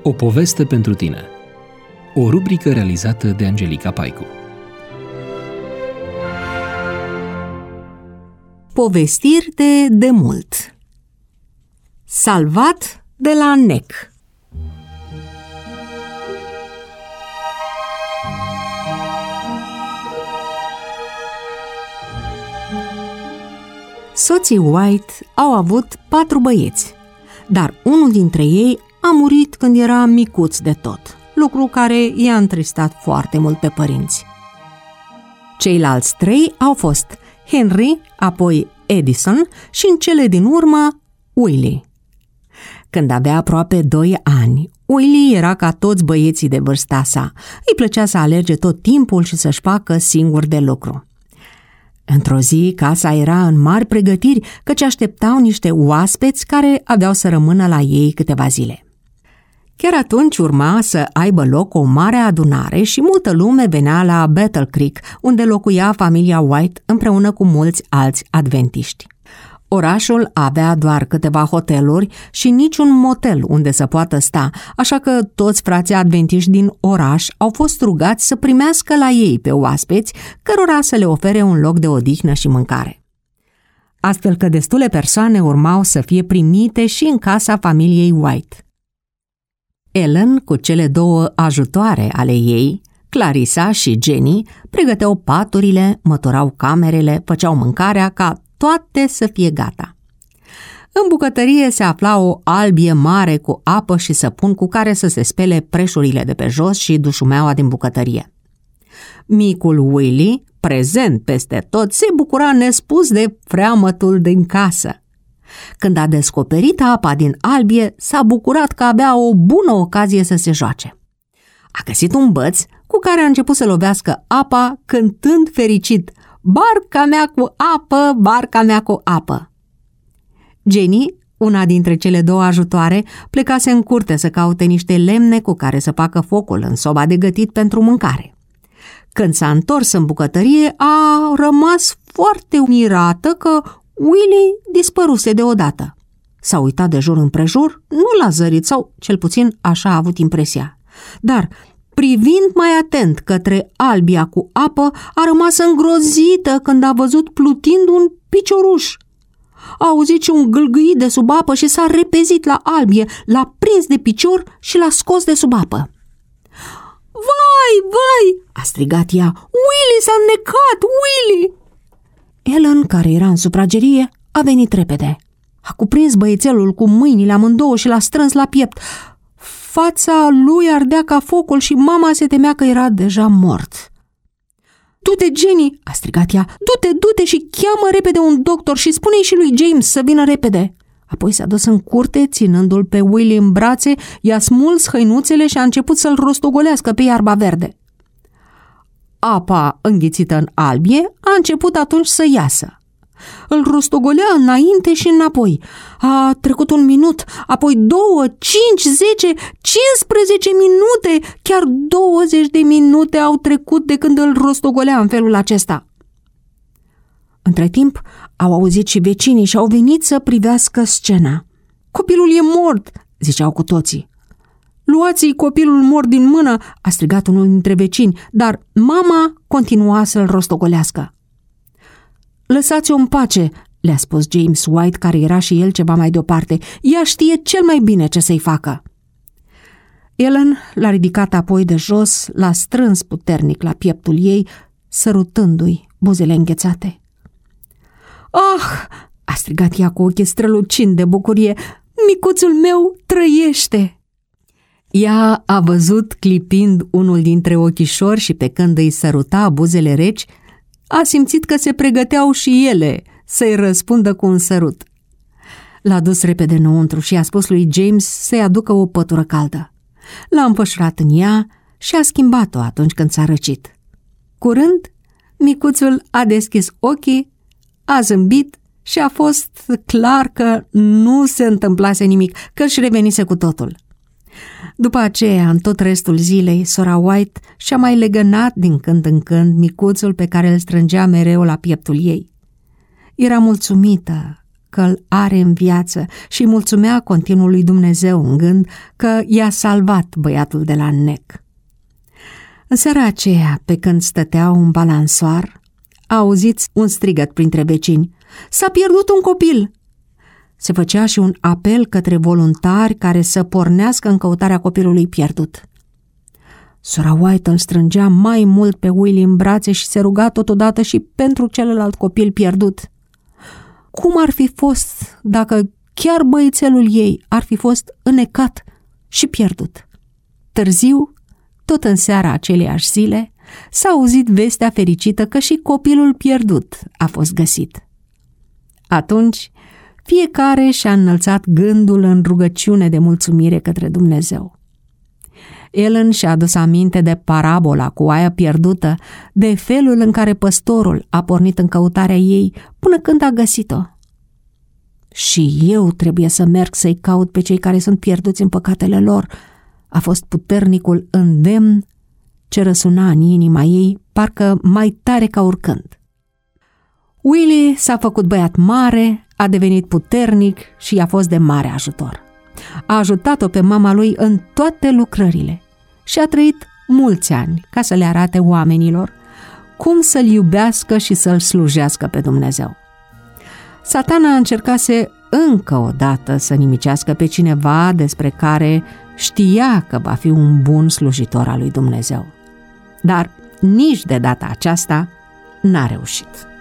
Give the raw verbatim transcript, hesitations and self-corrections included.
O poveste pentru tine. O rubrică realizată de Angelica Paicu. Povestiri de demult. Salvat de la nec. Soții White au avut patru băieți, dar unul dintre ei a murit când era micuț de tot, lucru care i-a întristat foarte mult pe părinți. Ceilalți trei au fost Henry, apoi Edison și în cele din urmă Willie. Când avea aproape doi ani, Willie era ca toți băieții de vârsta sa. Îi plăcea să alerge tot timpul și să-și facă singur de lucru. Într-o zi, casa era în mari pregătiri, căci așteptau niște oaspeți care aveau să rămână la ei câteva zile. Chiar atunci urma să aibă loc o mare adunare și multă lume venea la Battle Creek, unde locuia familia White împreună cu mulți alți adventiști. Orașul avea doar câteva hoteluri și niciun motel unde să poată sta, așa că toți frații adventiști din oraș au fost rugați să primească la ei pe oaspeți, cărora să le ofere un loc de odihnă și mâncare. Astfel că destule persoane urmau să fie primite și în casa familiei White. Ellen, cu cele două ajutoare ale ei, Clarissa și Jenny, pregăteau paturile, măturau camerele, făceau mâncarea ca toate să fie gata. În bucătărie se afla o albie mare cu apă și săpun cu care să se spele preșurile de pe jos și dușumeaua din bucătărie. Micul Willie, prezent peste tot, se bucura nespus de freamătul din casă. Când a descoperit apa din albie, s-a bucurat că avea o bună ocazie să se joace. A găsit un băț cu care a început să lovească apa, cântând fericit: "Barca mea cu apă, barca mea cu apă!" Jenny, una dintre cele două ajutoare, plecase în curte să caute niște lemne cu care să facă focul în soba de gătit pentru mâncare. Când s-a întors în bucătărie, a rămas foarte mirată că Willie dispăruse deodată. S-a uitat de jur împrejur, nu l-a zărit, sau cel puțin așa a avut impresia. Dar, privind mai atent către albia cu apă, a rămas îngrozită când a văzut plutind un picioruș. A auzit și un gâlgâit de sub apă și s-a repezit la albie, l-a prins de picior și l-a scos de sub apă. "Vai, vai!" a strigat ea. "Willie s-a înnecat, Willie!" Ellen, care era în sufragerie, a venit repede. A cuprins băiețelul cu mâinile amândouă și l-a strâns la piept. Fața lui ardea ca focul și mama se temea că era deja mort. "Du-te, Jenny!" a strigat ea. "Du-te, du-te și cheamă repede un doctor și spune-i și lui James să vină repede." Apoi s-a dus în curte, ținându-l pe Willie în brațe, i-a smuls hăinuțele și a început să-l rostogolească pe iarba verde. Apa înghițită în albie a început atunci să iasă. Îl rostogolea înainte și înapoi. A trecut un minut, apoi două, cinci, zece, cincisprezece minute, chiar douăzeci de minute au trecut de când îl rostogolea în felul acesta. Între timp au auzit și vecinii și au venit să privească scena. "Copilul e mort!" ziceau cu toții. "Luați-i copilul mort din mână!" a strigat unul dintre vecini, dar mama continua să-l rostogolească. "Lăsați-o în pace," le-a spus James White, care era și el ceva mai deoparte. "Ea știe cel mai bine ce să-i facă." Ellen l-a ridicat apoi de jos, l-a strâns puternic la pieptul ei, sărutându-i buzele înghețate. "Ah!" a strigat ea cu ochii strălucind de bucurie. "Micuțul meu trăiește!" Ea a văzut clipind unul dintre ochișori și pe când îi săruta buzele reci, a simțit că se pregăteau și ele să-i răspundă cu un sărut. L-a dus repede înăuntru și a spus lui James să-i aducă o pătură caldă. L-a împășurat în ea și a schimbat-o atunci când s-a răcit. Curând, micuțul a deschis ochii, a zâmbit și a fost clar că nu se întâmplase nimic, că își revenise cu totul. După aceea, în tot restul zilei, sora White și-a mai legănat din când în când micuțul pe care îl strângea mereu la pieptul ei. Era mulțumită că îl are în viață și mulțumea continuu lui Dumnezeu în gând că i-a salvat băiatul de la înnec. În seara aceea, pe când stăteau în balansoar, a auzit un strigăt printre vecini: "S-a pierdut un copil!" Se făcea și un apel către voluntari care să pornească în căutarea copilului pierdut. Sora White îl strângea mai mult pe Willy în brațe și se ruga totodată și pentru celălalt copil pierdut. Cum ar fi fost dacă chiar băiețelul ei ar fi fost înnecat și pierdut? Târziu, tot în seara aceleiași zile, s-a auzit vestea fericită că și copilul pierdut a fost găsit. Atunci, fiecare și-a înălțat gândul în rugăciune de mulțumire către Dumnezeu. Ellen și-a adus aminte de parabola cu oaia pierdută, de felul în care păstorul a pornit în căutarea ei până când a găsit-o. Și eu trebuie să merg să-i caut pe cei care sunt pierduți în păcatele lor, a fost puternicul îndemn ce răsuna în inima ei, parcă mai tare ca urcând. Willy s-a făcut băiat mare, a devenit puternic și i-a fost de mare ajutor. A ajutat-o pe mama lui în toate lucrările și a trăit mulți ani ca să le arate oamenilor cum să-L iubească și să-L slujească pe Dumnezeu. Satana încercase încă o dată să nimicească pe cineva despre care știa că va fi un bun slujitor al lui Dumnezeu. Dar nici de data aceasta n-a reușit.